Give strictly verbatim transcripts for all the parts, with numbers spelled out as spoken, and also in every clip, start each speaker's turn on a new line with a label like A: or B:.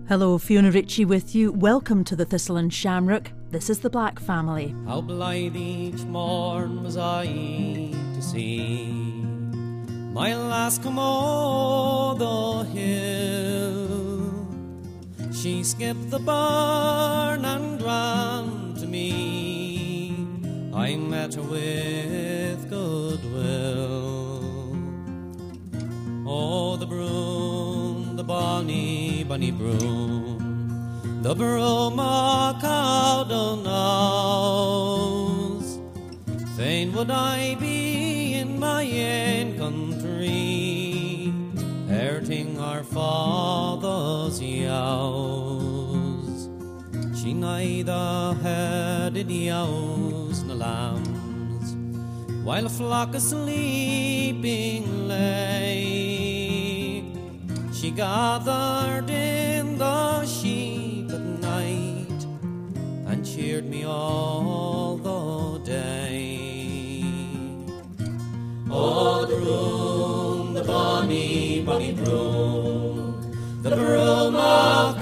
A: Hello, Fiona Ritchie with you. Welcome to the Thistle and Shamrock. This is the Black Family.
B: How blithe each morn was I to see my lass come o'er the hill. She skipped the burn and ran to me. I met her with goodwill. Oh, the broom, the bonny, bonny broom, the broom o' Cowdenhouse. Fain would I be in my ain country, hurting our father's yows. She neither herded yows nor lambs, while a flock of sleeping lay. She gathered in the sheep at night and cheered me all the day. Oh, the broom, the bonny, bonny broom, the broom of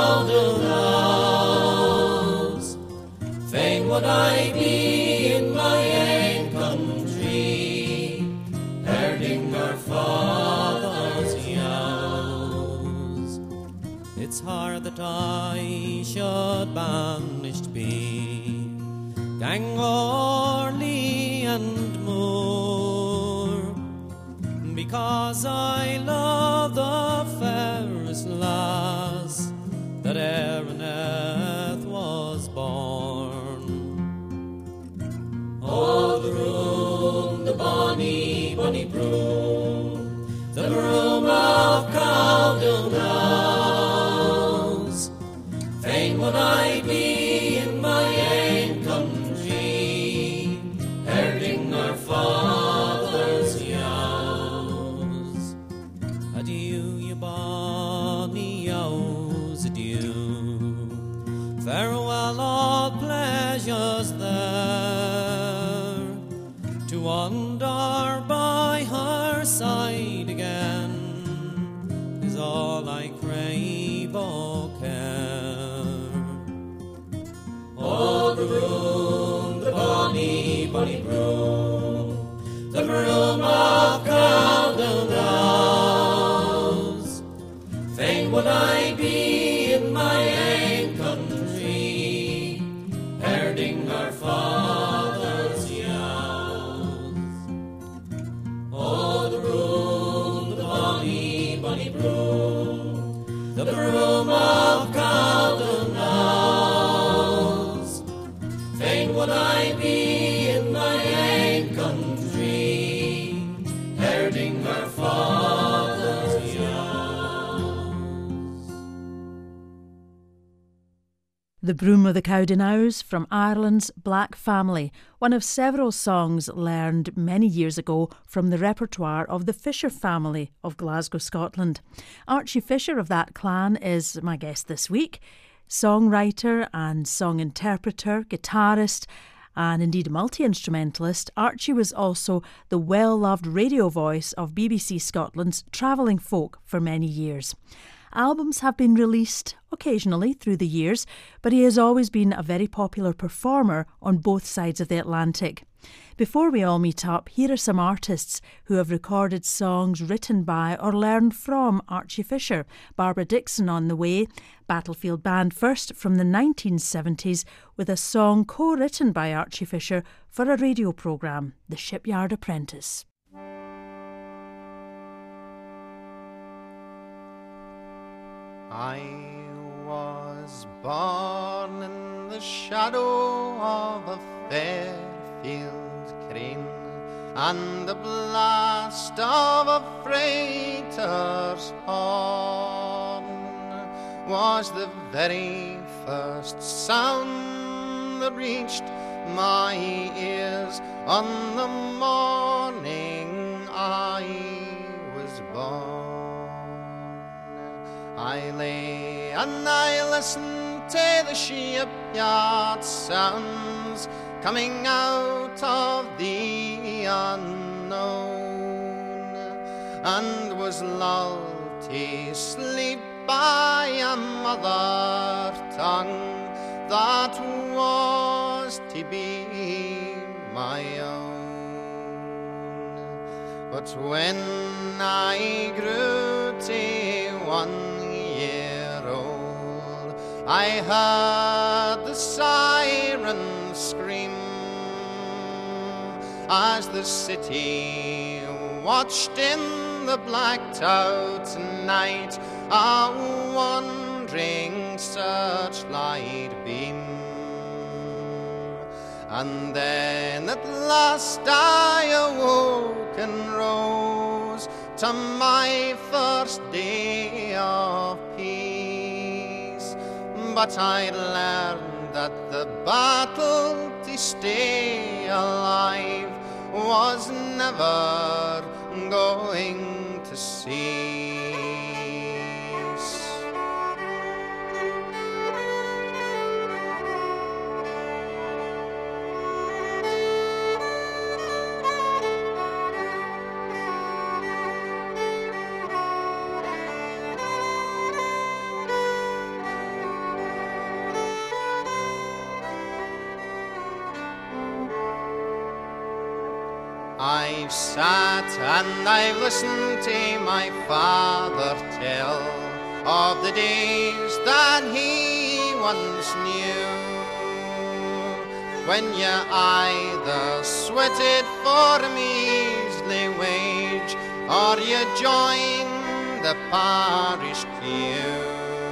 B: Cowdenhouse. Fain would I be in my ain country, herding our father's yows. It's hard that I should banished be, gang Orley and Moore, because I love the fairest lass that e'er on earth was born. Oh, the broom, the bonny, bonny broom, the broom of Cowdenhouse. Fain would I be in my ain country, herding our father's yows. Adieu, ye bonny yows, adieu. Farewell, all pleasures there, to wander by her side again is all I crave or care. Oh, the broom, the bonny, bonny broom, the broom of Cowdenhouse. Fain would I be in my ain country, herding our father's yows. Oh, the broom, the bonny, bonny broom, the broom of Cowdenhouse. Fain would I be in my ain country, herding our father's yows.
A: The Broom of the Cowdenhouse from Ireland's Black Family, one of several songs learned many years ago from the repertoire of the Fisher family of Glasgow, Scotland. Archie Fisher of that clan is my guest this week. Songwriter and song interpreter, guitarist, and indeed a multi-instrumentalist, Archie was also the well-loved radio voice of B B C Scotland's Travelling Folk for many years. Albums have been released occasionally through the years, but he has always been a very popular performer on both sides of the Atlantic. Before we all meet up, here are some artists who have recorded songs written by or learned from Archie Fisher. Barbara Dickson on the way, Battlefield Band first from the nineteen seventies with a song co-written by Archie Fisher for a radio programme, The Shipyard Apprentice.
C: I was born in the shadow of a fair field crane, and the blast of a freighter's horn was the very first sound that reached my ears on the morning I was born. I lay and I listened to the shipyard sounds coming out of the unknown, and was lulled to sleep by the mother tongue that was to be my own. But when I grew to one year old, I heard the siren scream as the city watched in the blacked out night a wandering searchlight beam. And then at last I awoke and rose to my first day of peace. But I learned that the battle to stay alive was never going to cease. I've sat and I've listened to my father tell of the days that he once knew, when you either sweated for a measly wage or you joined the parish queue.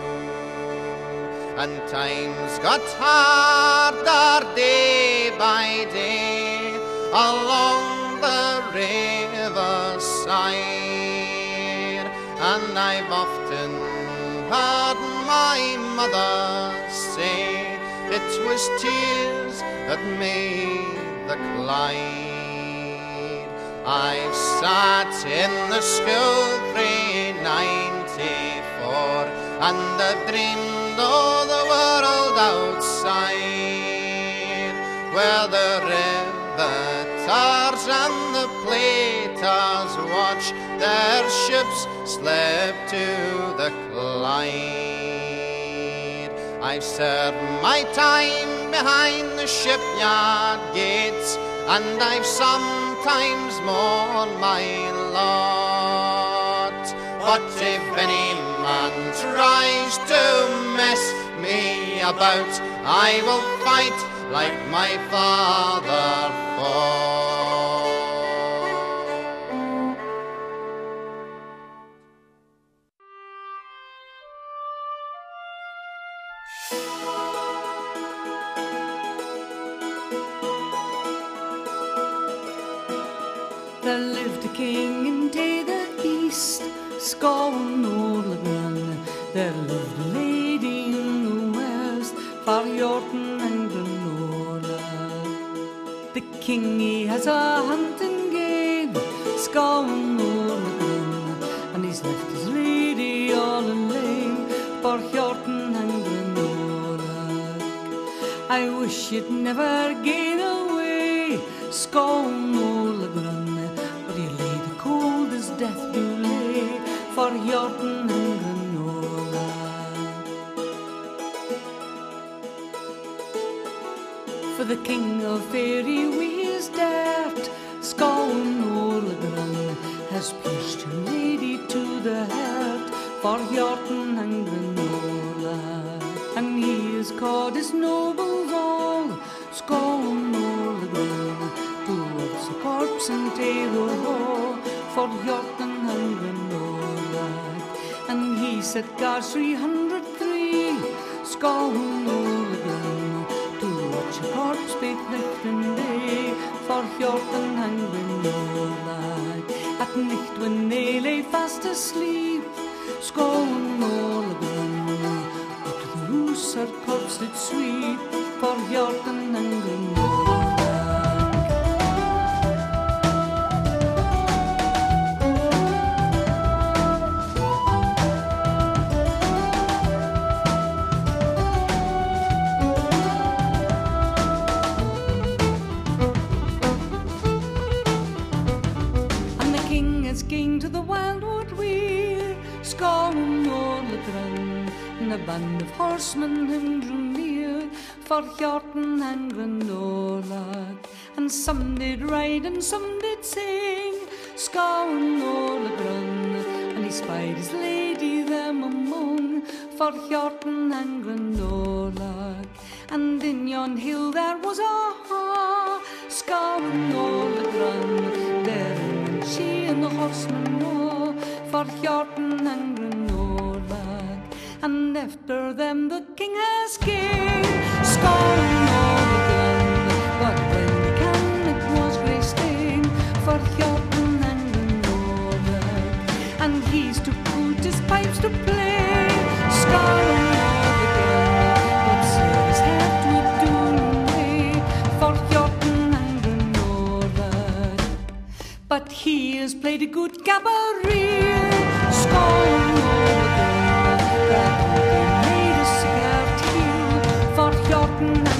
C: And times got harder day by day along the riverside, and I've often heard my mother say it was tears that made the Clyde. I've sat in the school three ninety-four and I've dreamed of the world outside, where the river tars and the platers watch their ships slip to the Clyde. I've served my time behind the shipyard gates, and I've sometimes mourned my lot. But if any man tries to mess me about, I will fight like my father fought.
D: There lived a king into the east, Scowen Orlagan. There lived a lady in the west, far Yorton and Granola. The king he has a hunting game, Scowen Orlagan, and he's left his lady all alone, for Yorton and Granola. I wish you'd never get away, Scowen Orlagan, but you lay the cold as death do lay, for Yorton and Granola. For the king of fairy we's dirt, Scowen Orlagan, has pierced your lady to the heart, for Yorton and Granola. And he has caught his nobles all, Scowen Orlagan, towards the corpse and Taylor, for Yorton and Granola. And he set guards three hundred three, Scowen Orlagan, to watch a corpse both night and day, for Yorton and Granola. At night when they lay fast asleep, Scowen Orlagan, up to the roofs her corpse did sweep, for Yorton and Granola. and a band of horsemen whom drew near, for Hjorten and Granola. And some did ride and some did sing, Scowen Olagrun, and he spied his lady them among, for Hjorten and Granola. And in yon hill there was a ha, Scowen Olagrun, therein went she and the horsemen were, for Hjorten and Granola. And after them the king has king, Scowen Olagrun, but when he can it was grey stain, for Hjorten and Granola. And he's to put his pipes to play, Scowen Olagrun, but said his head would do away, for Hjorten and Granola. But he has played a good cabaret, Scowen Olagrun, that they made a cigar too, for Hjorten and Granola.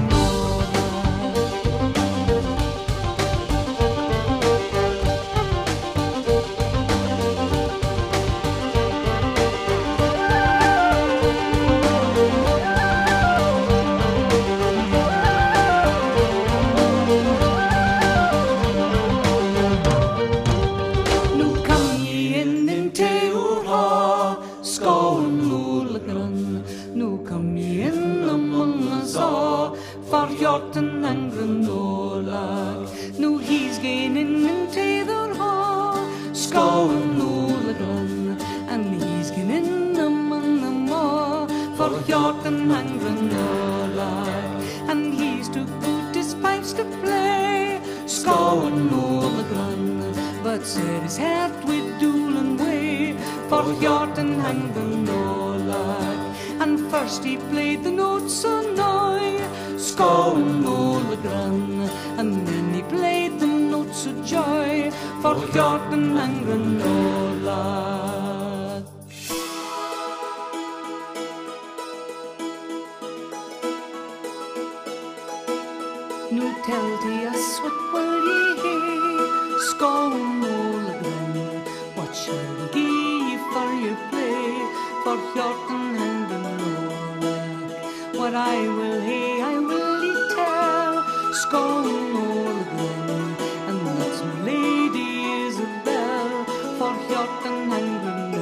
D: Hjorten and Granola, now he's gaining into their hall, Scowen Olagrun, and he's gaining among them all, for Hjorten and Granola. And he's to put his pipes to play, Scowen Olagrun, but said his heart with Doolan way, for Hjorten and Granola. And first he played the notes so nigh, Scowen Olagrun, and then he played the notes of joy, for Hjorten and Granola. Now tell to us what will ye hear, Scowen Olagrun, what shall we give ye for your play, for Hjorten and Granola? What I will hear, I will ye tell, Scowen Olagrun, and that's my lady Isabel, for Hjorten and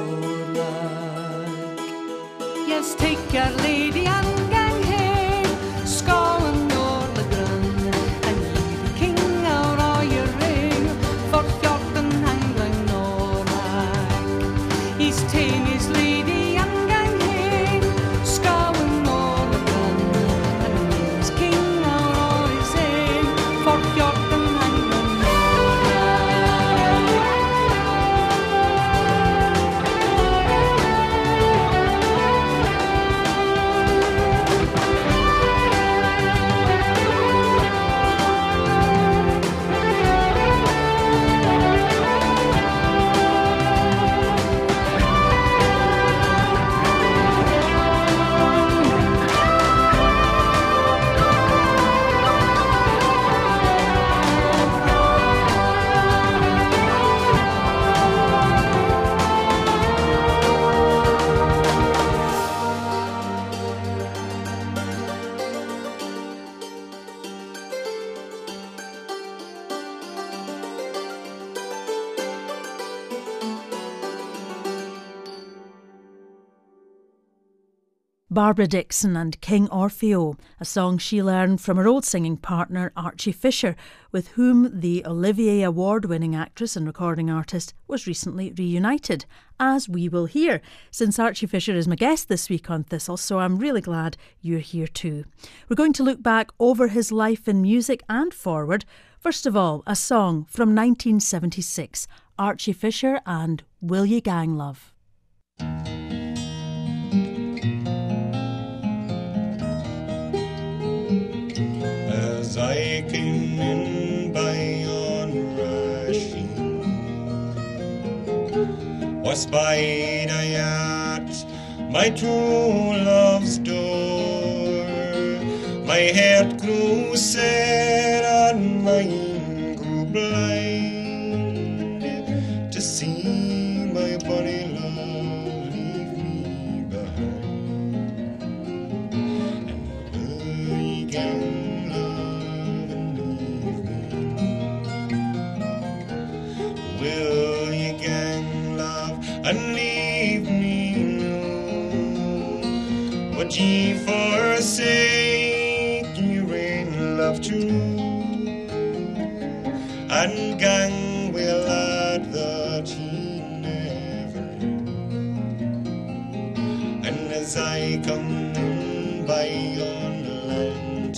D: Granola. Yes, take your lady and gang hey, Scowen Olagrun, and leave the king out all your ring, for Hjorten and Granola. He's tame his lady and gang hey, Scowen Olagrun, and leave his king out all his aim, for Hjorten and Granola.
A: Barbara Dickson and King Orfeo, a song she learned from her old singing partner Archie Fisher, with whom the Olivier Award-winning actress and recording artist was recently reunited, as we will hear, since Archie Fisher is my guest this week on Thistle, so I'm really glad you're here too. We're going to look back over his life in music and forward. First of all, a song from nineteen seventy-six, Archie Fisher and Will Ye Gang Love.
E: As I came in by yon rushing, was spied I at my true love's door. My heart grew sad and mine grew blind, to see my bonny love leave me behind. Would ye forsake your own love too, and gang will add that ye never knew? And as I come by yon land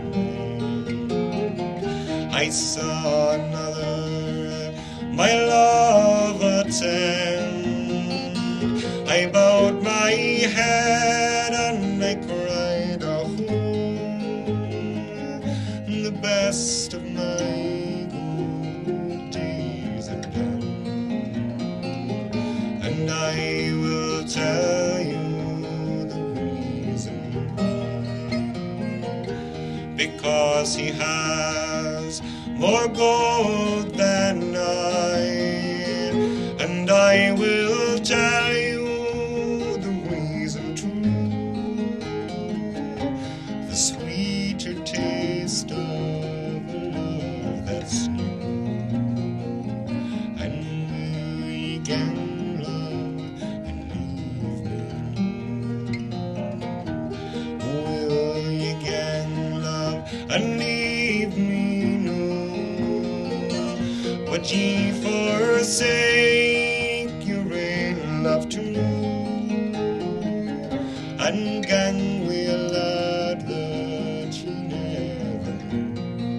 E: tonight, I saw another my love attend. I bowed my head and I cried, oh, the best of my good days are done. And I will tell you the reason why. Because he has more gold than I, and I will tell you the reason too. The sweeter taste of a love that's new. And will ye gang love and leave me? Will ye gang love and leave me? Would ye forsake your own love too, and gang will add that ye never knew?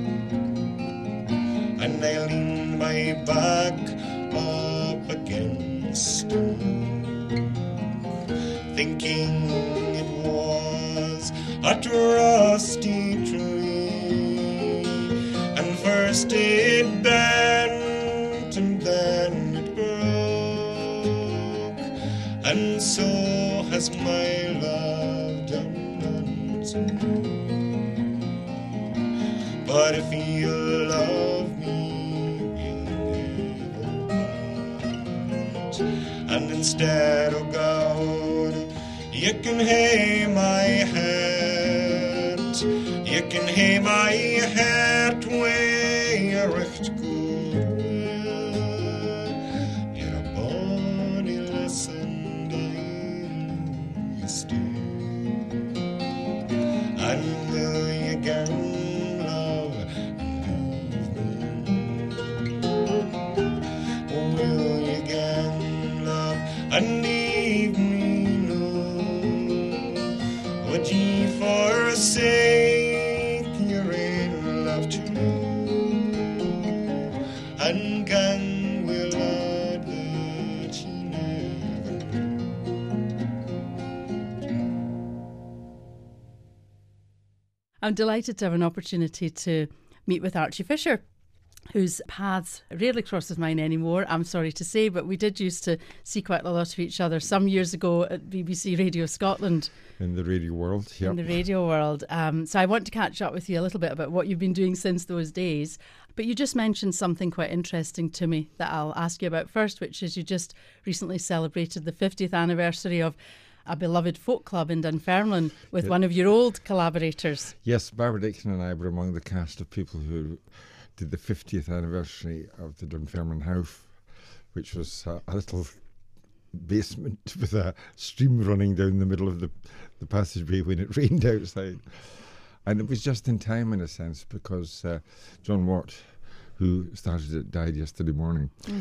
E: And I lean my back up against a wall, thinking it was a trusty tree, and first it bent and then it broke, and so has my love done unto me. But if you love me, we'll never part, and instead of gold, you can hae my heart, you can hae my heart way a recht good. And will you gang love and leave me? Will you gang love and leave me? No. Would ye forsake your own love too, and gang will add that ye never knew?
A: I'm delighted to have an opportunity to meet with Archie Fisher, whose paths rarely crosses mine anymore, I'm sorry to say, but we did used to see quite a lot of each other some years ago at B B C Radio Scotland.
F: In the radio world, yeah.
A: In the radio world. Um, so I want to catch up with you a little bit about what you've been doing since those days. But you just mentioned something quite interesting to me that I'll ask you about first, which is you just recently celebrated the fiftieth anniversary of a beloved folk club in Dunfermline with
F: yeah.
A: one of your old collaborators.
F: Yes, Barbara Dixon and I were among the cast of people who did the fiftieth anniversary of the Dunfermline House, which was uh, a little basement with a stream running down the middle of the, the passageway when it rained outside. And it was just in time, in a sense, because uh, John Watt, who started it, died yesterday morning. Mm.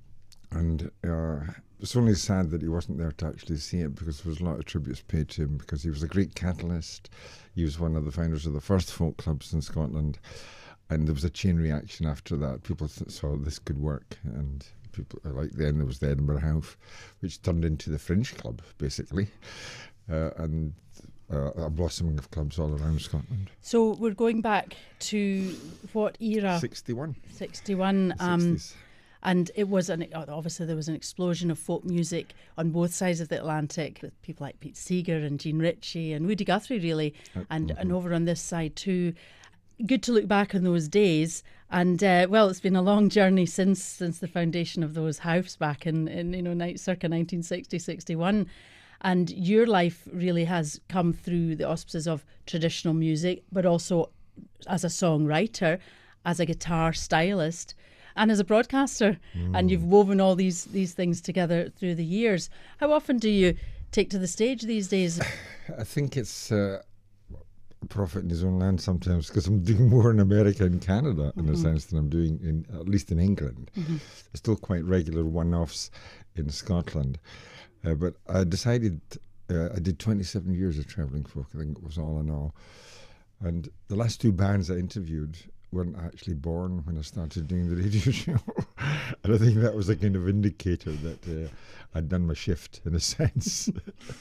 F: And uh, it's only sad that he wasn't there to actually see it, because there was a lot of tributes paid to him, because he was a great catalyst. He was one of the founders of the first folk clubs in Scotland, and there was a chain reaction after that. People th- saw this could work, and people like then there was the Edinburgh House, which turned into the Fringe Club, basically, uh, and uh, a blossoming of clubs all around Scotland.
A: So we're going back to what era?
F: sixty-one.
A: sixty-one. Um, And it was, an obviously there was an explosion of folk music on both sides of the Atlantic, with people like Pete Seeger and Jean Ritchie and Woody Guthrie, really, uh, and, mm-hmm. and over on this side too. Good to look back on those days. And, uh, well, it's been a long journey since since the foundation of those house back in, in you know, circa nineteen sixty, sixty-one. And your life really has come through the auspices of traditional music, but also as a songwriter, as a guitar stylist, and as a broadcaster. Mm. And you've woven all these these things together through the years. How often do you take to the stage these days?
F: I think it's uh, a prophet in his own land sometimes, because I'm doing more in America and Canada in
A: Mm-hmm.
F: a sense than I'm doing in, at least in England.
A: Mm-hmm.
F: Still quite regular one-offs in Scotland. Uh, but I decided, uh, I did twenty-seven years of travelling folk, I think it was all in all. And the last two bands I interviewed weren't actually born when I started doing the radio show. And I think that was a kind of indicator that uh, I'd done my shift, in a sense.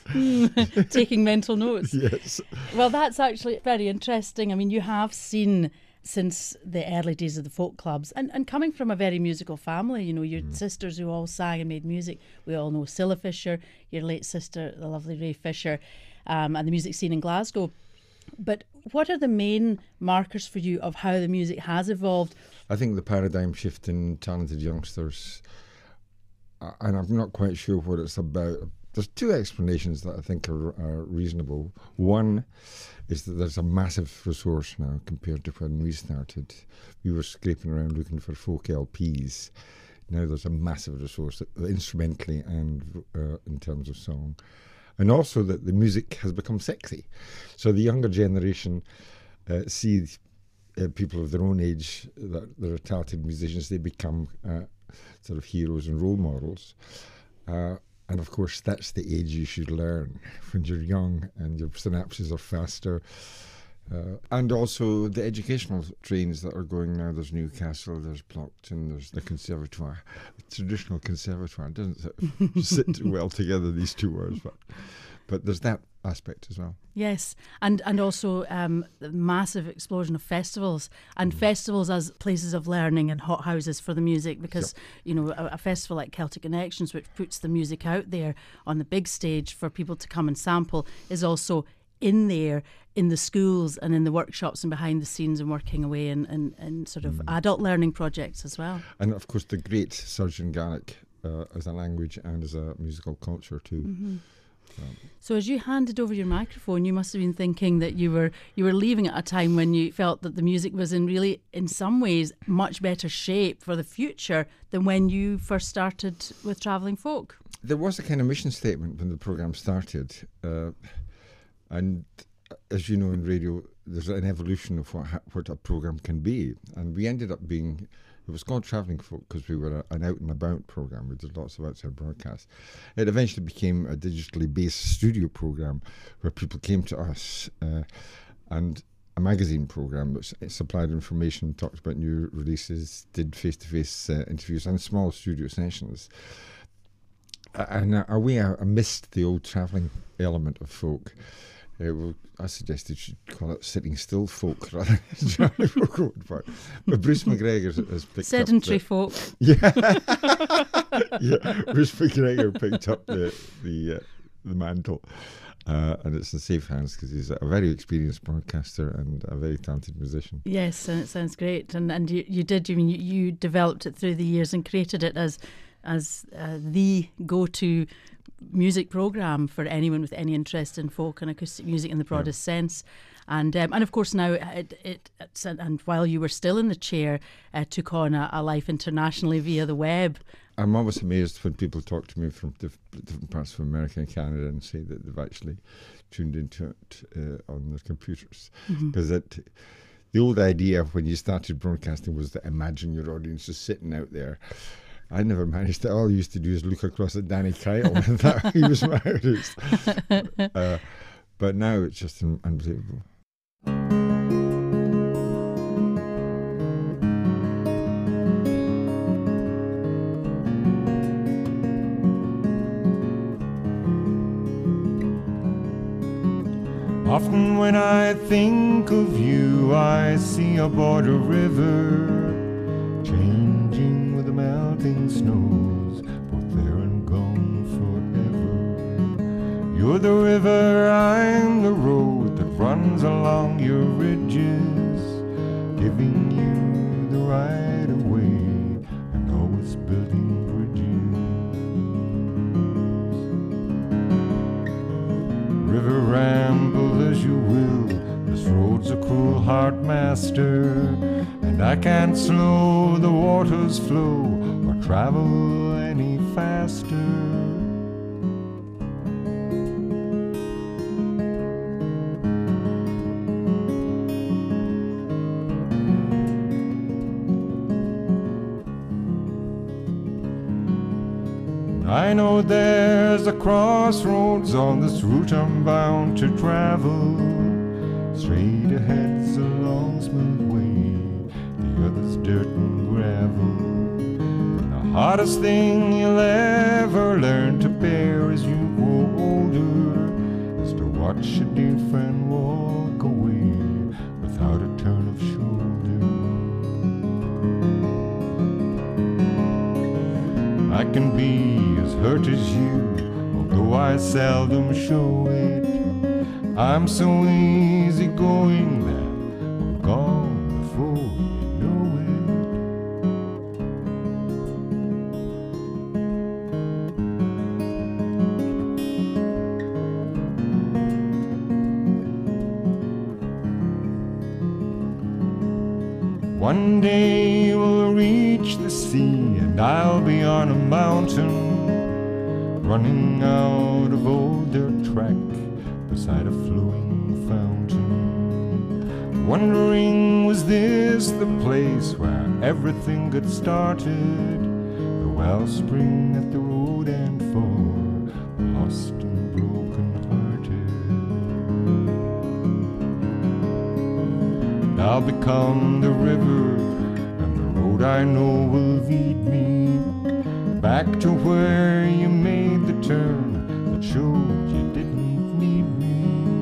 A: Taking mental notes.
F: Yes.
A: Well, that's actually very interesting. I mean, you have seen since the early days of the folk clubs, and, and coming from a very musical family, you know, your mm. sisters who all sang and made music. We all know Cilla Fisher, your late sister, the lovely Ray Fisher, um, and the music scene in Glasgow. But what are the main markers for you of how the music has evolved?
F: I think the paradigm shift in talented youngsters, uh, and I'm not quite sure what it's about. There's two explanations that I think are, are reasonable. One is that there's a massive resource now compared to when we started. We were scraping around looking for folk L Ps. Now there's a massive resource, instrumentally and uh, in terms of song. And also that the music has become sexy. So the younger generation uh, see uh, people of their own age that, that are talented musicians, they become uh, sort of heroes and role models. Uh, and of course, that's the age you should learn, when you're young and your synapses are faster. Uh, and also the educational trains that are going now. There's Newcastle, there's Plockton, there's the Conservatoire. The traditional Conservatoire doesn't sit too well together, these two words, but but there's that aspect as well.
A: Yes, and and also um, the massive explosion of festivals, and mm. festivals as places of learning and hothouses for the music, because yep. you know a, a festival like Celtic Connections, which puts the music out there on the big stage for people to come and sample, is also in there in the schools and in the workshops and behind the scenes and working away in, in, in sort of mm. adult learning projects as well. And
F: of course the great Surgeon Gaelic uh, as a language and as a musical culture too. Mm-hmm. Um,
A: so as you handed over your microphone, you must have been thinking that you were you were leaving at a time when you felt that the music was in really, in some ways, much better shape for the future than when you first started with Travelling Folk.
F: There was a kind of mission statement when the programme started. Uh, And as you know, in radio, there's an evolution of what what a programme can be. And we ended up being, it was called Travelling Folk because we were a, an out-and-about programme. We did lots of outside broadcasts. It eventually became a digitally based studio programme where people came to us, uh, and a magazine programme that supplied information, talked about new releases, did face-to-face uh, interviews and small studio sessions. Uh, and uh, we uh, missed the old travelling element of folk. Uh, well, I suggested you should call it sitting still folk rather than travelling folk. But Bruce McGregor has picked
A: sedentary
F: up
A: folk.
F: Yeah, yeah. Bruce McGregor picked up the the uh, the mantle, uh, and it's in safe hands because he's a very experienced broadcaster and a very talented musician.
A: Yes, and it sounds great. And and you, you did. I mean, you, you developed it through the years and created it as as uh, the go-to music programme for anyone with any interest in folk and acoustic music in the broadest yeah. sense. And um, and of course now it, it it's, and while you were still in the chair, uh, took on a, a life internationally via the web.
F: I'm always amazed when people talk to me from diff- different parts of America and Canada and say that they've actually tuned into it uh, on their computers, because mm-hmm. the old idea when you started broadcasting was that imagine your audience is sitting out there. I never managed to. All I used to do is look across at Danny Kyle and thought he was my artist. Uh, but now it's just un- unbelievable.
E: Often when I think of you, I see a border river changing with the melting snows, both there and gone forever. You're the river, I'm the road that runs along your ridges, giving you the right of way and always building bridges. River, ramble as you will, this road's a cruel heart master, and I can't slow the water's flow or travel any faster. I know there's a crossroads on this route I'm bound to travel. Straight ahead's a long smooth way, the other's dirt and gravel. The hardest thing you'll ever learn to bear as you grow older is to watch a dear friend walk away without a turn of shoulder. I can be as hurt as you, although I seldom show it. I'm so easy going that I'm gone before you know it. One day we'll reach the sea and I'll be on a mountain, running out of old dirt track beside a flowing fountain, wondering, was this the place where everything got started? The wellspring at the road end for the lost and broken hearted. I'll become the river, and the road I know will lead me back to where you made the turn that showed you didn't need me.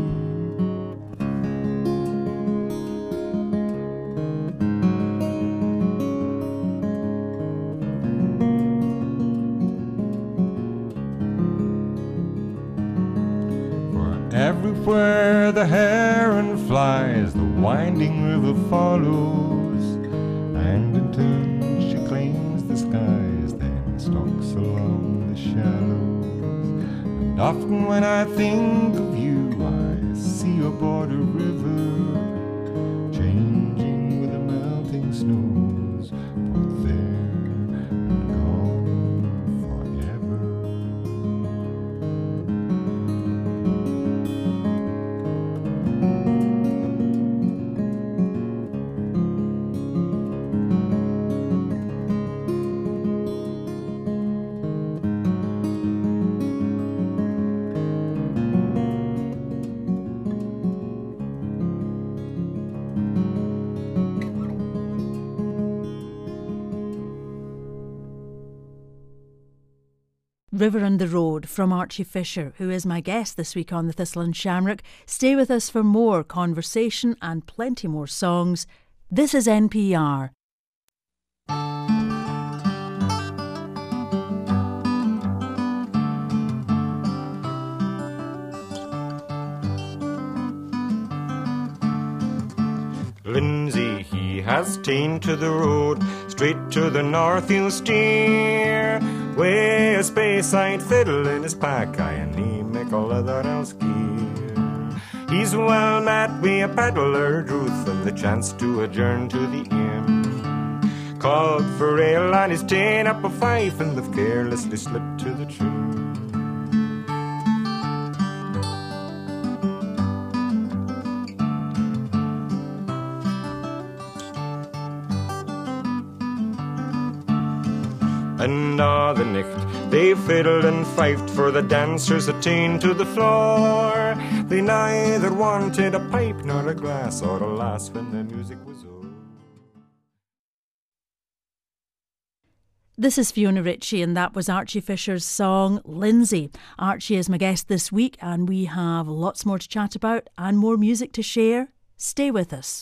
E: For everywhere the heron flies, the winding river follows, and in turn she claims the skies, then stalks along the shallows. And often when I think of you, I see a border river changing with the melting snows, both there and gone forever.
A: River and the Road from Archie Fisher, who is my guest this week on the Thistle and Shamrock. Stay with us for more conversation and plenty more songs. This is N P R.
E: Lindsay, he has ta'en to the road, straight to the north he'll steer. Way a space-side fiddle in his pack, aye, and he make all other else gear. He's well met wi' a peddler, Ruth, and the chance to adjourn to the inn. Called for ale, and he's ta'en up a fife, and they've carelessly slipped to the tune. And a' the nicht they fiddled and fifed, for the dancers attained to the floor. They neither wanted a pipe nor a glass or a lass when the music was o'er.
A: This is Fiona Ritchie, and that was Archie Fisher's song Lindsay. Archie is my guest this week, and we have lots more to chat about and more music to share. Stay with us.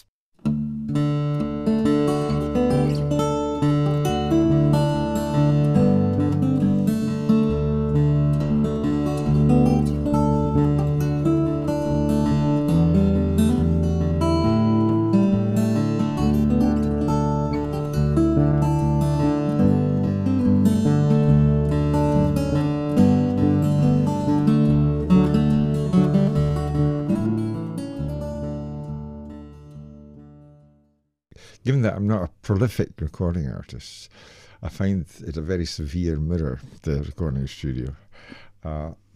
F: Given that I'm not a prolific recording artist, I find it a very severe mirror, the recording studio. Uh,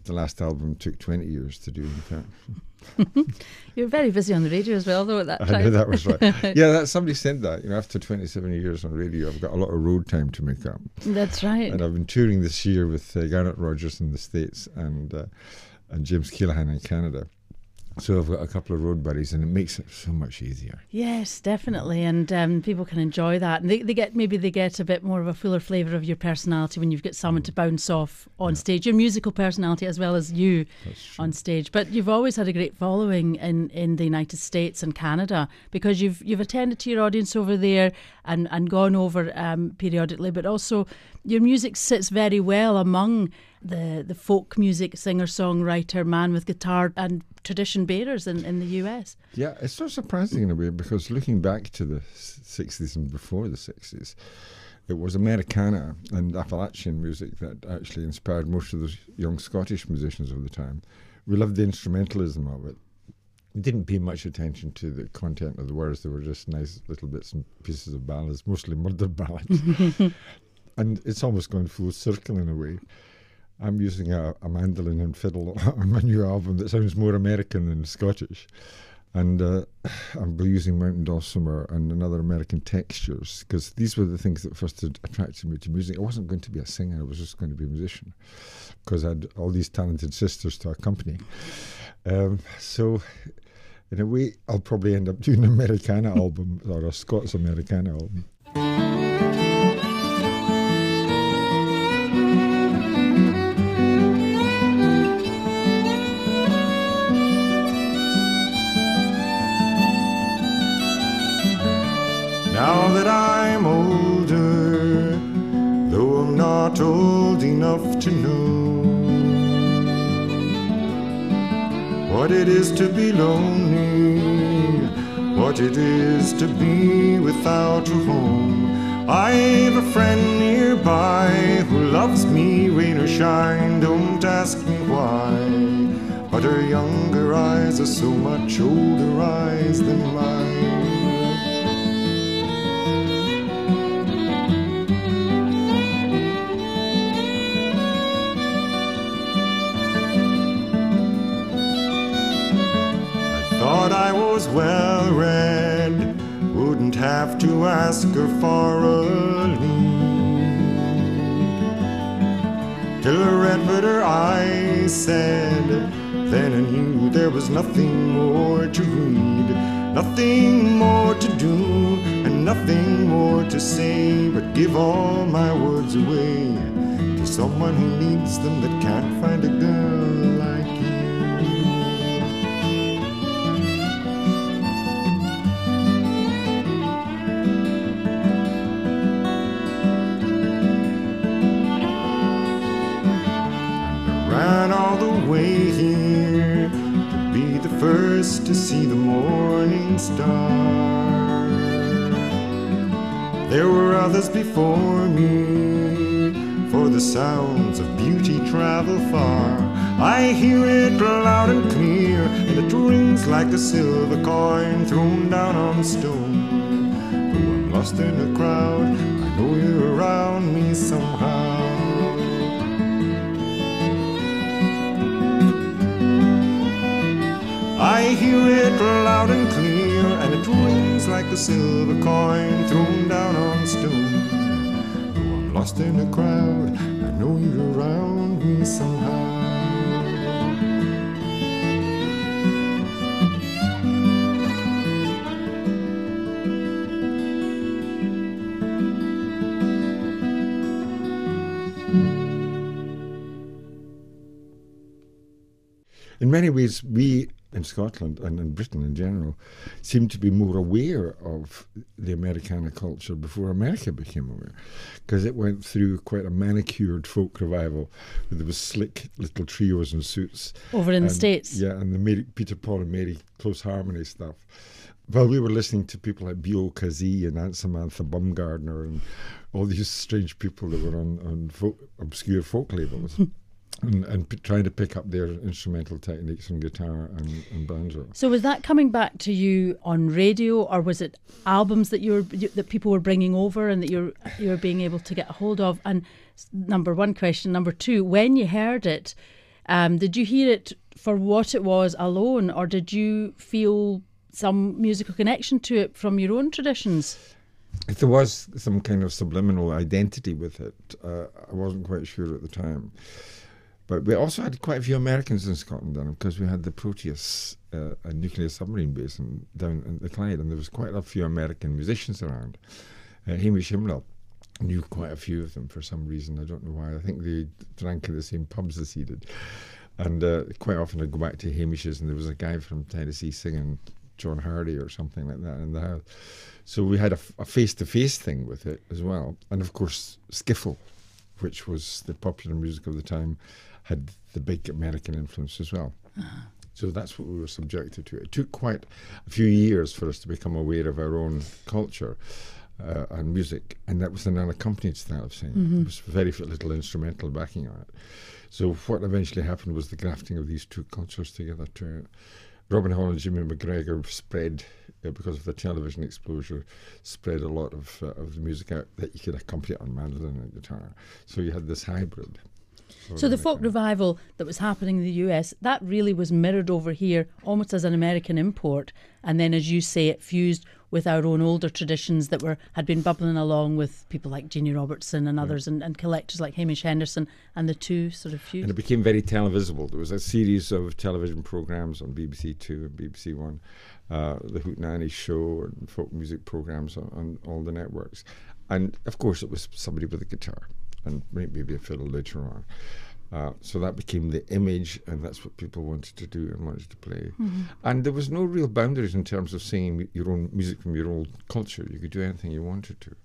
F: the last album took twenty years to do, in fact.
A: You were very busy on the radio as well, though, at that
F: I
A: time.
F: know that was right. Yeah, that, somebody said that. You know, after twenty-seven years on radio, I've got a lot of road time to make up.
A: That's right.
F: And I've been touring this year with uh, Garnet Rogers in the States and uh, and James Keelahan in Canada. So I've got a couple of road buddies, and it makes it so much easier.
A: Yes, definitely, and um, people can enjoy that. And they, they get maybe they get a bit more of a fuller flavour of your personality when you've got someone to bounce off on yeah. stage, your musical personality as well as you on stage. But you've always had a great following in, in the United States and Canada, because you've you've attended to your audience over there and, and gone over um, periodically, but also your music sits very well among the, the folk music singer-songwriter, man with guitar and tradition bearers in, in the U S.
F: Yeah, it's not surprising in a way, because looking back to the sixties and before the sixties, it was Americana and Appalachian music that actually inspired most of those young Scottish musicians of the time. We loved the instrumentalism of it. We didn't pay much attention to the content of the words. They were just nice little bits and pieces of ballads, mostly murder ballads. And it's almost gone full circle in a way. I'm using a, a mandolin and fiddle on my new album that sounds more American than Scottish. And uh, I'm using Mountain Dulcimer and another American textures, because these were the things that first had attracted me to music. I wasn't going to be a singer, I was just going to be a musician, because I had all these talented sisters to accompany. Um, so, in a way, I'll probably end up doing an Americana album, or a Scots Americana album.
E: Now that I'm older, though I'm not old enough to know what it is to be lonely, what it is to be without a home. I've a friend nearby who loves me, rain or shine, don't ask me why, but her younger eyes are so much older eyes than mine. Thought I was well read, wouldn't have to ask her for a lead, till I read what her eyes said. Then I knew there was nothing more to read, nothing more to do, and nothing more to say, but give all my words away to someone who needs them, that can't find a girl like you. Ran all the way here to be the first to see the morning star. There were others before me, for the sounds of beauty travel far. I hear it loud and clear, and it rings like a silver coin thrown down on stone. Though I'm lost in a crowd, I know you're around me somehow. I hear it loud and clear, and it rings like a silver coin thrown down on stone. Though I'm lost in a crowd, I know you're around me somehow.
F: In many ways, we in Scotland and in Britain in general seem to be more aware of the Americana culture before America became aware, because it went through quite a manicured folk revival where there was slick little trios and suits.
A: Over in
F: and,
A: the States.
F: Yeah, and the Mary, Peter, Paul and Mary close harmony stuff. Well, we were listening to people like B O Kazee and Aunt Samantha Bumgardner and all these strange people that were on, on folk, obscure folk labels. And, and p- trying to pick up their instrumental techniques on guitar and, and banjo.
A: So was that coming back to you on radio, or was it albums that you were you, that people were bringing over and that you're you were being able to get a hold of? And number one question, number two, when you heard it, Um, did you hear it for what it was alone, or did you feel some musical connection to it from your own traditions?
F: If there was some kind of subliminal identity with it, uh, I wasn't quite sure at the time. But we also had quite a few Americans in Scotland then, because we had the Proteus, uh, a nuclear submarine base in, down in the Clyde, and there was quite a few American musicians around. Uh, Hamish Himmler knew quite a few of them for some reason. I don't know why. I think they drank in the same pubs as he did. And uh, quite often I'd go back to Hamish's, and there was a guy from Tennessee singing John Hardy or something like that in the house. So we had a, f- a face-to-face thing with it as well. And of course, skiffle, which was the popular music of the time, had the big American influence as well. Uh-huh. So that's what we were subjected to. It took quite a few years for us to become aware of our own culture uh, and music, and that was an unaccompanied style of singing. Mm-hmm. There was very little instrumental backing on it. So what eventually happened was the grafting of these two cultures together. To Robin Hall and Jimmy McGregor spread, uh, because of the television exposure, spread a lot of, uh, of the music out that you could accompany it on mandolin and guitar. So you had this hybrid.
A: So the folk revival that was happening in the U S, that really was mirrored over here almost as an American import. And then, as you say, it fused with our own older traditions that were had been bubbling along with people like Jeannie Robertson and others, yeah. and, and collectors like Hamish Henderson, and the two sort of fused.
F: And it became very televisible. There was a series of television programmes on B B C Two and B B C One, uh, the Hootenanny Show and folk music programmes on, on all the networks. And of course it was somebody with a guitar and maybe a fiddle later on. Uh, so that became the image, and that's what people wanted to do and wanted to play. Mm-hmm. And there was no real boundaries in terms of singing your own music from your own culture. You could do anything you wanted to.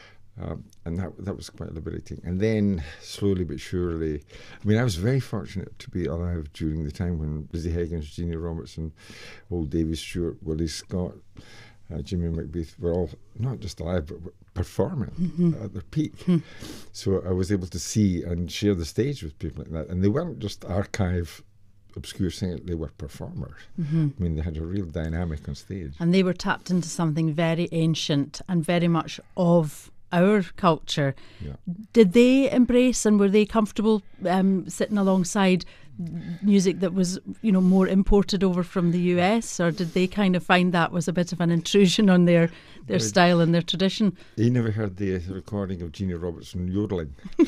F: Um, and that that was quite liberating. And then, slowly but surely, I mean, I was very fortunate to be alive during the time when Lizzie Higgins, Jeannie Robertson, old Davy Stewart, Willie Scott, Uh, Jimmy McBeath were all not just alive but were performing mm-hmm. at their peak. Mm-hmm. So I was able to see and share the stage with people like that. And they weren't just archive obscure singers, they were performers. Mm-hmm. I mean, they had a real dynamic on stage.
A: And they were tapped into something very ancient and very much of our culture.
F: Yeah.
A: Did they embrace and were they comfortable um, sitting alongside music that was, you know, more imported over from the U S, or did they kind of find that was a bit of an intrusion on their, their uh, style and their tradition?
F: You never heard the recording of Jeannie Robertson yodeling?
A: I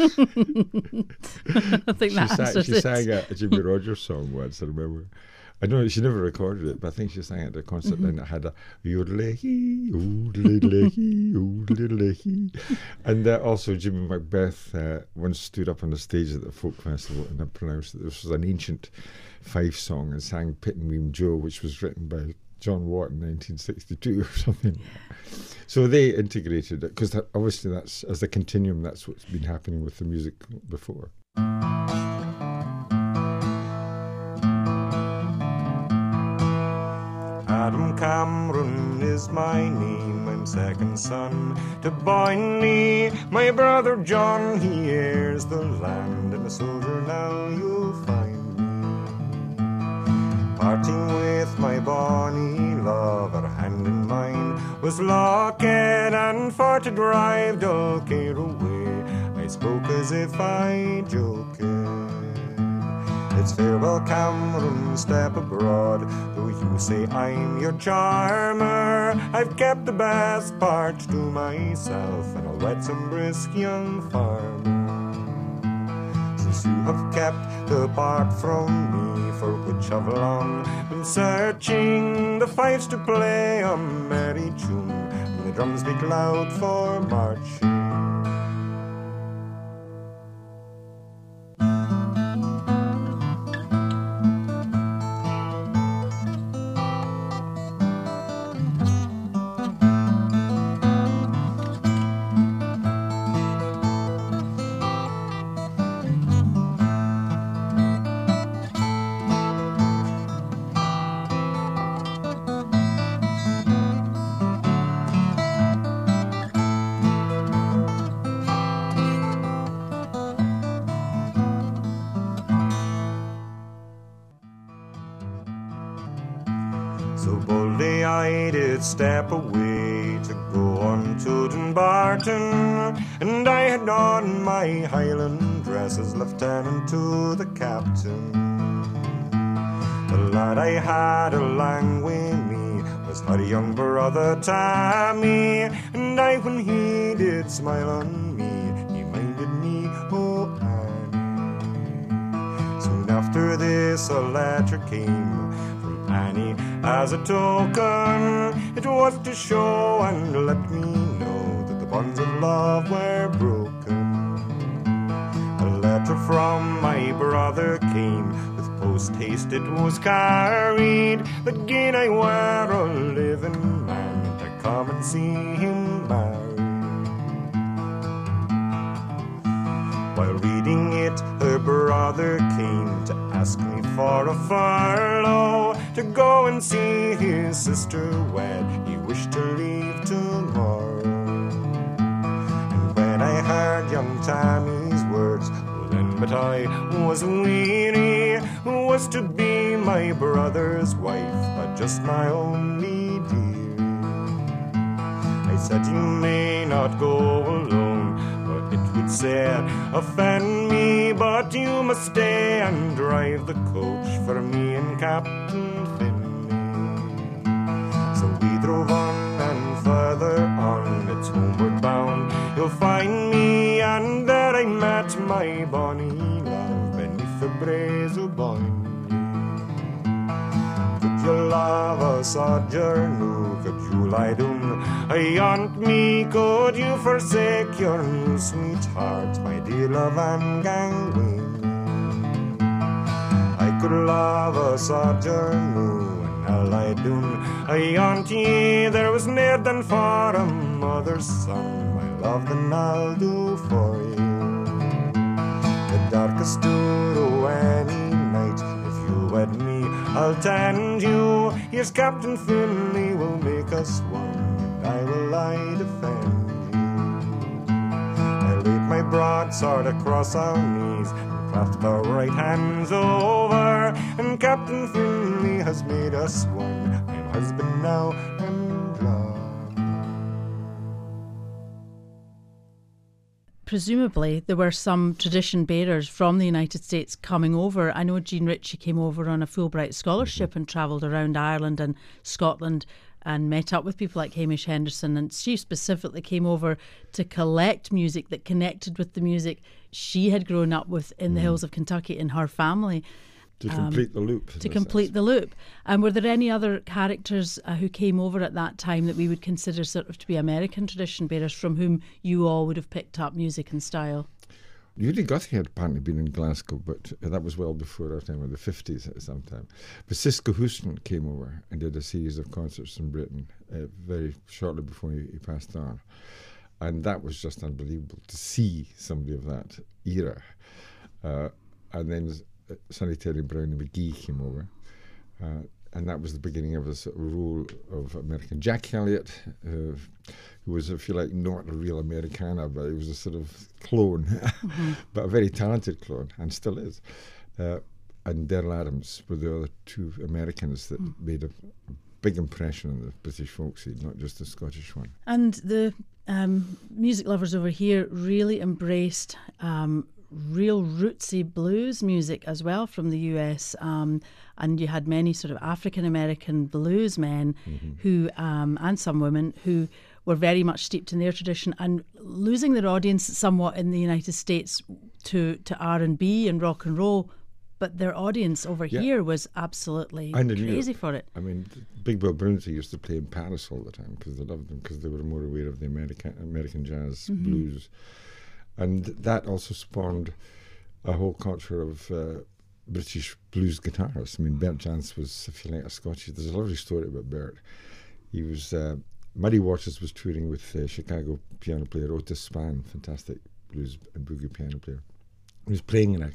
A: think
F: she
A: that
F: sang,
A: answers
F: She
A: it.
F: sang a, a Jimmy Rogers song once, I remember. I know she never recorded it, but I think she sang it at a concert mm-hmm. and it had a yodelee, yodelee, yodelee. And uh, also Jimmy Macbeth uh, once stood up on the stage at the folk festival and I pronounced that this was an ancient Fife song and sang Pittenweem Joe, which was written by John Watt in nineteen sixty-two or something. So they integrated it, because that, obviously that's, as a continuum, that's what's been happening with the music before.
E: Adam Cameron is my name, I'm second son to Boynley. My brother John, he heirs the land, and a soldier now you'll find me. Parting with my bonny lover, hand in mine, was Lockheed, and for to drive dull care away, I spoke as if I joked. It's farewell Cameron, step abroad, though you say I'm your charmer. I've kept the best part to myself, and I'll wed some brisk young farmer. Since you have kept the part from me, for which I've long been searching, the fifes to play a merry tune, and the drums beat loud for marching. So boldly I did step away to go on to Dunbarton, and I had on my Highland dress as lieutenant to the captain. The lad I had along with me was her young brother Tammy, and I, when he did smile on me, he minded me, oh Annie. Soon after this a letter came from Annie as a token. It was to show and let me know that the bonds of love were broken. A letter from my brother came, with post haste it was carried, that gin I were a living man, to come and see him married. While reading it, her brother came to ask me for a furlough, to go and see his sister wed. He wished to leave tomorrow. And when I heard young Tammy's words, well then but I was weary, who was to be my brother's wife, but just my only dear. I said, you may not go alone, but it would sad offend me, but you must stay and drive the coach for me and Captain Finlay. So we drove on and further on, it's homeward bound, you'll find me, and there I met my bonny love beneath the braes of Boyne. Could you love a sojourner, could you lie down ayont me, could you forsake your new sweetheart, my dear love, and gang away? I could love a sojourner, and I lie down ayont ye, there was near than for a mother's son, my love, than I'll do for you. The darkest hour of any night, if you wed me, I'll tend you. Here's Captain Finlay will make us one, and I will I defend you. I laid my broadsword across our knees, and clasped our right hands over, and Captain Finlay has made us one. I'm husband now and love.
A: Presumably there were some tradition bearers from the United States coming over. I know Jean Ritchie came over on a Fulbright scholarship mm-hmm. and travelled around Ireland and Scotland and met up with people like Hamish Henderson, and she specifically came over to collect music that connected with the music she had grown up with in mm. the hills of Kentucky in her family.
F: To complete um, the loop.
A: To complete sense. the loop. And were there any other characters uh, who came over at that time that we would consider sort of to be American tradition bearers from whom you all would have picked up music and style?
F: Uri Guthrie had apparently been in Glasgow, but that was well before our time, in the fifties at some time. But Cisco Houston came over and did a series of concerts in Britain uh, very shortly before he, he passed on. And that was just unbelievable to see somebody of that era. Uh, and then Sonny Terry Brown and McGee came over, uh, and that was the beginning of a sort of role of American. Jack Elliott, uh, who was, if you like, not a real Americana, but he was a sort of clone, mm-hmm. but a very talented clone, and still is. Uh, and Daryl Adams were the other two Americans that mm. made a big impression on the British folk scene, not just the Scottish one.
A: And the um, music lovers over here really embraced um, real rootsy blues music as well from the U S, um, and you had many sort of African American blues men mm-hmm. who um, and some women who were very much steeped in their tradition and losing their audience somewhat in the United States to, to R and B and rock and roll, but their audience over yeah. here was absolutely crazy for it.
F: I mean, Big Bill Broonzy used to play in Paris all the time because they loved them, because they were more aware of the American American jazz mm-hmm. blues. And that also spawned a whole culture of uh, British blues guitarists. I mean, Bert Jansch was, if you like, a Scottish. There's a lovely story about Bert. He was, uh, Muddy Waters was touring with uh, Chicago piano player Otis Spann, fantastic blues and boogie piano player. He was playing in a,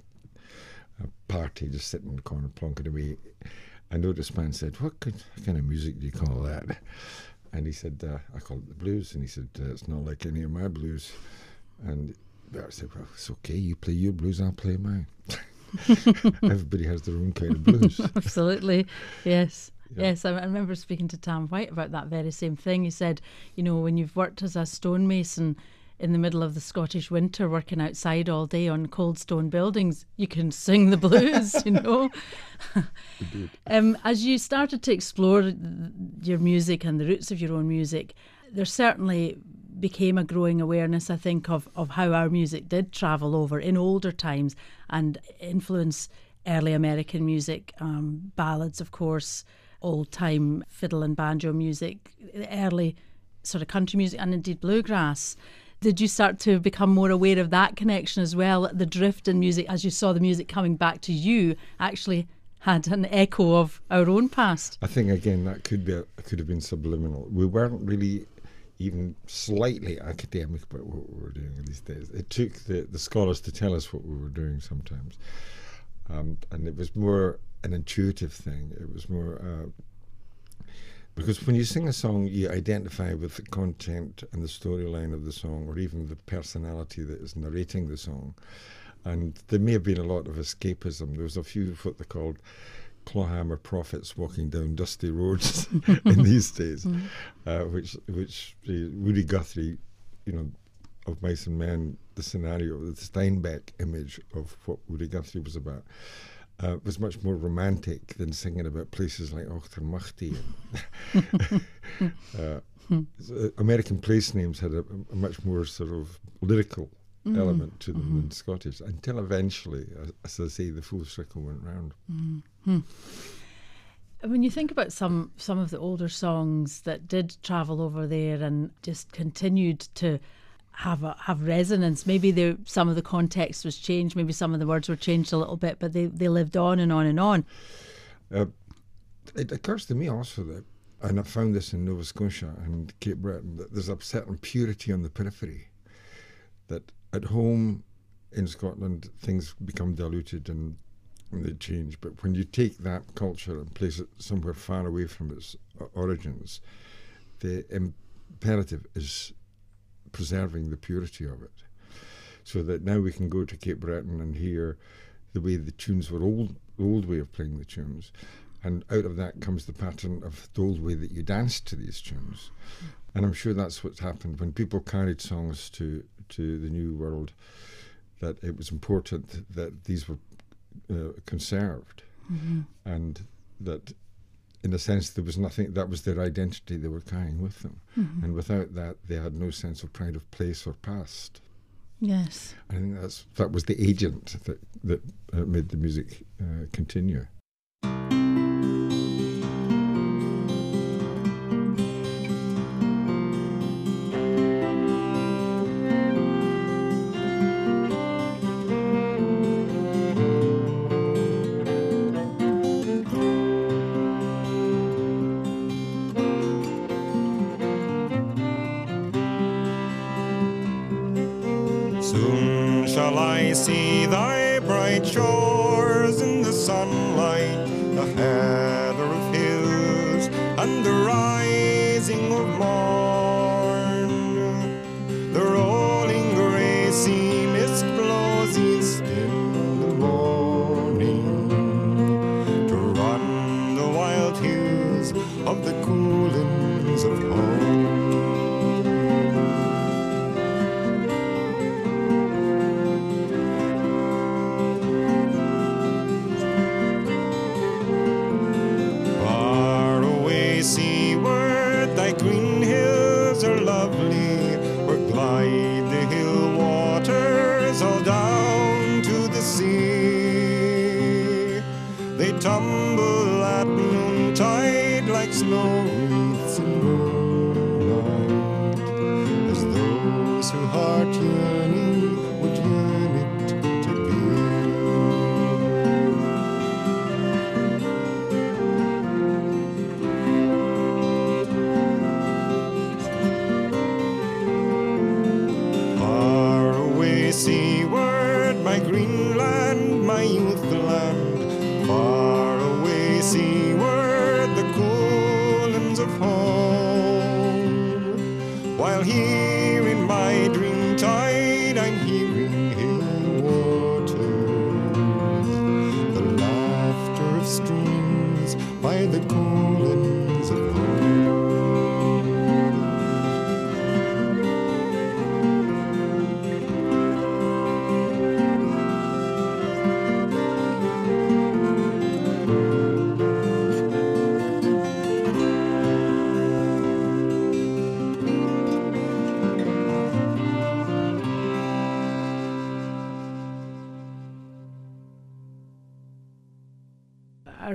F: a party, just sitting in the corner, plonking away. And Otis Spann said, what kind, what kind of music do you call that? And he said, uh, I call it the blues. And he said, uh, it's not like any of my blues. And Bert said, well, it's okay, you play your blues, I'll play mine. Everybody has their own kind of blues.
A: Absolutely, yes.
F: Yeah.
A: Yes, I, I remember speaking to Tam White about that very same thing. He said, you know, when you've worked as a stonemason in the middle of the Scottish winter working outside all day on cold stone buildings, you can sing the blues, you know. um, as you started to explore your music and the roots of your own music, there certainly became a growing awareness, I think, of, of how our music did travel over in older times and influence early American music, um, ballads, of course, old-time fiddle and banjo music, early sort of country music, and indeed bluegrass. Did you start to become more aware of that connection as well? The drift in music, as you saw the music coming back to you, actually had an echo of our own past.
F: I think, again, that could be a, could have been subliminal. We weren't really even slightly academic about what we were doing these days. It took the, the scholars to tell us what we were doing sometimes. Um, and it was more an intuitive thing. It was more... Uh, because when you sing a song, you identify with the content and the storyline of the song, or even the personality that is narrating the song. And there may have been a lot of escapism. There was a few of what they called clawhammer prophets walking down dusty roads in these days, mm. uh, which which uh, Woody Guthrie, you know, of Mice and Men, the scenario, the Steinbeck image of what Woody Guthrie was about, uh, was much more romantic than singing about places like Auchtermuchty. uh, so American place names had a, a much more sort of lyrical mm. element to them mm-hmm. than Scottish, until eventually, as, as I say, the full circle went round.
A: Mm-hmm. When you think about some some of the older songs that did travel over there and just continued to have a, have resonance, maybe they, some of the context was changed, maybe some of the words were changed a little bit, but they, they lived on and on and on.
F: Uh, it occurs to me also that, and I found this in Nova Scotia and Cape Breton, that there's a certain purity on the periphery, that at home in Scotland things become diluted and, and they change, but when you take that culture and place it somewhere far away from its origins, the imperative is preserving the purity of it, so that now we can go to Cape Breton and hear the way the tunes were, old, the old way of playing the tunes, and out of that comes the pattern of the old way that you danced to these tunes. And I'm sure that's what's happened when people carried songs to, to the New World, that it was important that these were uh, conserved, mm-hmm. and that in a sense there was nothing, that was their identity they were carrying with them. Mm-hmm. And without that they had no sense of pride of place or past.
A: Yes.
F: I think that's that was the agent that, that uh, made the music uh, continue.
E: Soon shall I see thy bright shores in the sunlight, the heather of hills and the rising of morn. The rolling grey sea mist blows east in the morning, to run the wild hills of the Coolins of home. Green hills are lovely, where glide the hill waters all down to the sea. They tumble at noontide like snow wreaths in moonlight, as those who heart yearning would yearn it to be. Seaward, my Greenland, my youthland, far away seaward, the Coolins of home. While here in my dream tide I'm hearing hill waters, the laughter of streams by the Coolins of home.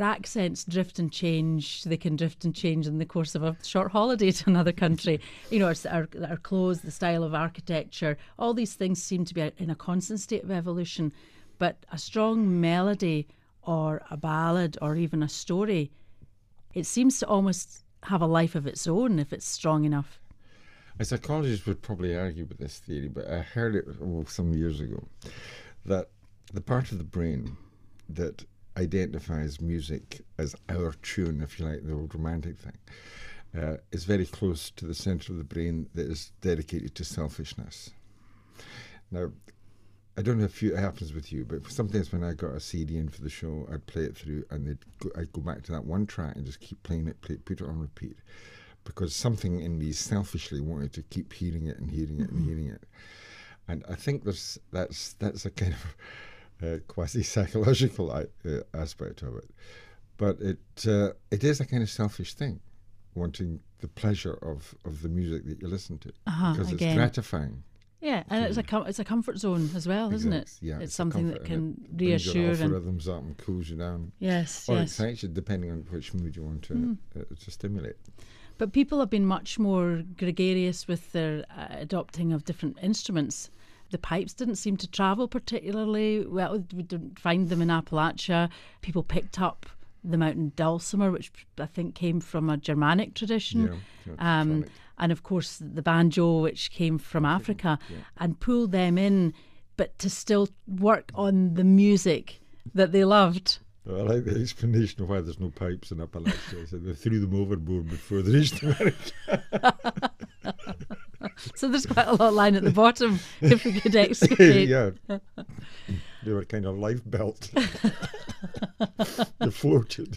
A: our accents drift and change. They can drift and change in the course of a short holiday to another country. You know, our, our, our clothes, the style of architecture, all these things seem to be in a constant state of evolution. But a strong melody or a ballad or even a story, it seems to almost have a life of its own if it's strong enough.
F: A psychologist would probably argue with this theory, but I heard it oh, some years ago, that the part of the brain that identifies music as our tune, if you like, the old romantic thing, uh, is very close to the centre of the brain that is dedicated to selfishness. Now, I don't know if it happens with you, but sometimes when I got a C D in for the show, I'd play it through and they'd go, I'd go back to that one track and just keep playing it, play it, put it on repeat, because something in me selfishly wanted to keep hearing it and hearing it mm-hmm. and hearing it. And I think there's that's that's a kind of uh, quasi-psychological uh, aspect of it. But it uh, it is a kind of selfish thing, wanting the pleasure of, of the music that you listen to,
A: uh-huh,
F: because
A: again.
F: it's gratifying.
A: Yeah, and it's a com- it's a comfort zone as well, isn't it?
F: Yeah,
A: it's,
F: it's
A: something that can
F: it
A: reassure
F: brings your
A: and
F: rhythms up and cools you down.
A: Yes,
F: or
A: yes.
F: excites you, depending on which mood you want to mm. uh, to stimulate.
A: But people have been much more gregarious with their uh, adopting of different instruments. The pipes didn't seem to travel particularly well. We didn't find them in Appalachia. People picked up the mountain dulcimer, which I think came from a Germanic tradition.
F: Yeah,
A: um, and of course the banjo, which came from Africa,
F: yeah.
A: and pulled them in, but to still work on the music that they loved.
F: Well, I like the explanation of why there's no pipes in Appalachia. So they threw them overboard before they reached America.
A: So there's quite a lot lying at the bottom if we could excavate.
F: Yeah. They were kind of life belt. They floated.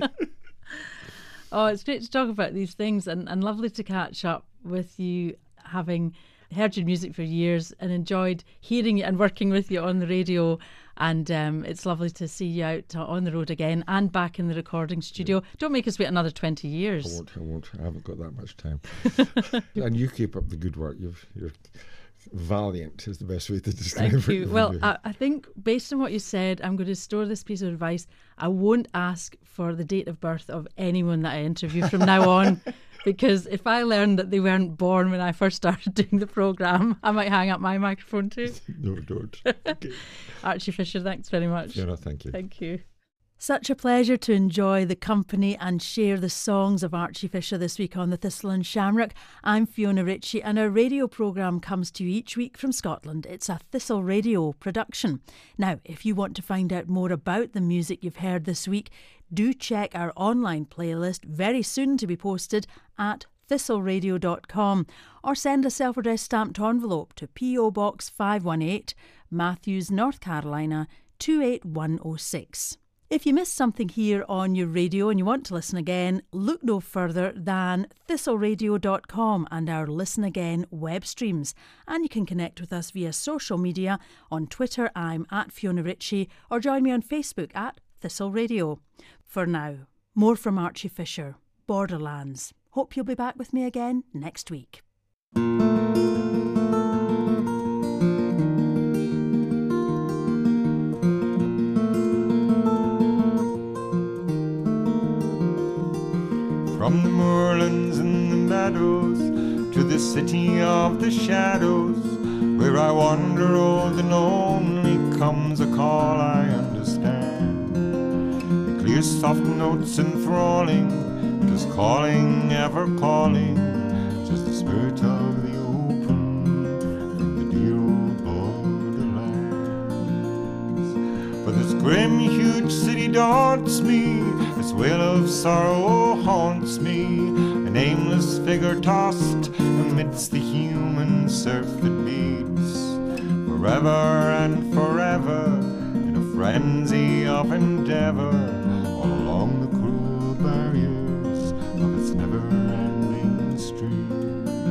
A: Oh, it's great to talk about these things and, and lovely to catch up with you, having heard your music for years and enjoyed hearing you and working with you on the radio. And um, it's lovely to see you out on the road again and back in the recording studio. Yeah. Don't make us wait another twenty years.
F: I won't, I won't. I haven't got that much time. And you keep up the good work. You've, you're valiant is the best way to describe
A: Thank
F: it.
A: you. Well, I, I think based on what you said, I'm going to store this piece of advice. I won't ask for the date of birth of anyone that I interview from now on, because if I learned that they weren't born when I first started doing the programme, I might hang up my microphone too.
F: No, don't. Okay.
A: Archie Fisher, thanks very much.
F: Yeah, no, thank you.
A: Thank you. Such a pleasure to enjoy the company and share the songs of Archie Fisher this week on the Thistle and Shamrock. I'm Fiona Ritchie and our radio programme comes to you each week from Scotland. It's a Thistle Radio production. Now, if you want to find out more about the music you've heard this week, do check our online playlist, very soon to be posted, at thistle radio dot com, or send a self-addressed stamped envelope to P O Box five one eight, Matthews, North Carolina two eight one oh six. If you missed something here on your radio and you want to listen again, look no further than thistle radio dot com and our Listen Again web streams. And you can connect with us via social media. On Twitter, I'm at Fiona Ritchie, or join me on Facebook at Thistle Radio. For now, more from Archie Fisher, Borderlands. Hope you'll be back with me again next week.
E: From the moorlands and the meadows to the city of the shadows, where I wander old and lonely, comes a call I understand. The clear soft notes enthralling, just calling, ever calling, just the spirit of the open from the dear old borderlands. But this grim huge city daunts me, this wail of sorrow haunts me, a nameless figure tossed amidst the human surf that beats forever and forever in a frenzy of endeavor all along the cruel barriers of its never-ending streets.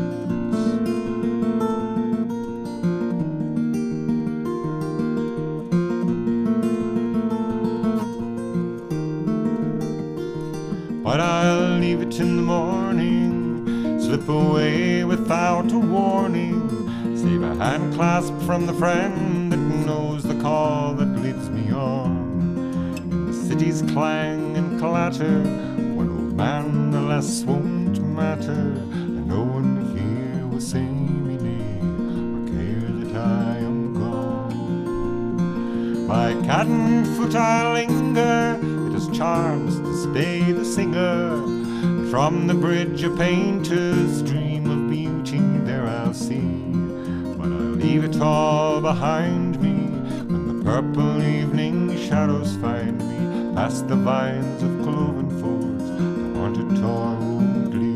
E: But I'll leave it in the morning, slip away without a warning, save a hand clasp from the friend that knows the call that leads me on. In the city city's clang and clatter. One old man, alas, won't matter, and no one here will say me nay, or care that I am gone. By Cadden foot I linger, it has charms to stay the singer, and from the bridge a painter's dream of beauty there I'll see. But I'll leave it all behind me when the purple evening shadows find me, past the vines of cloven folds, the haunted Torwood Lee.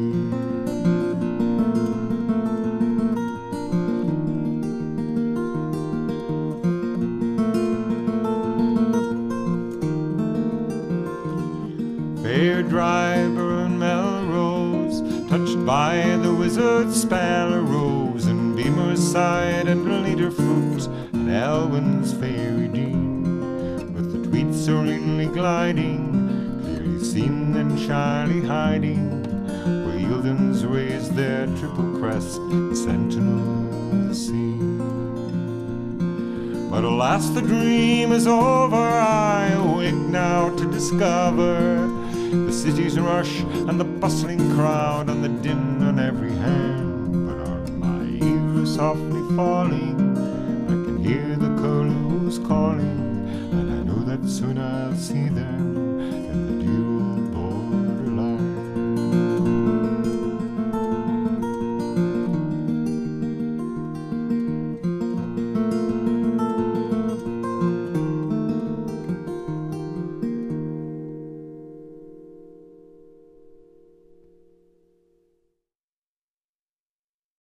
E: Fair Dryburgh and Melrose, touched by the wizard's spell, arose, and Beamerside and Leaderfoot and Elwyn's fairy dean, with the Tweed serenely gliding, clearly seen and shyly hiding, where Eildon's raised their triple crest, the sentinel of the sea. But alas, the dream is over, I awake now to discover the city's rush and the bustling crowd and the din on every hand. But on my ears softly falling, I can hear the curlews calling, and I know that soon I'll see them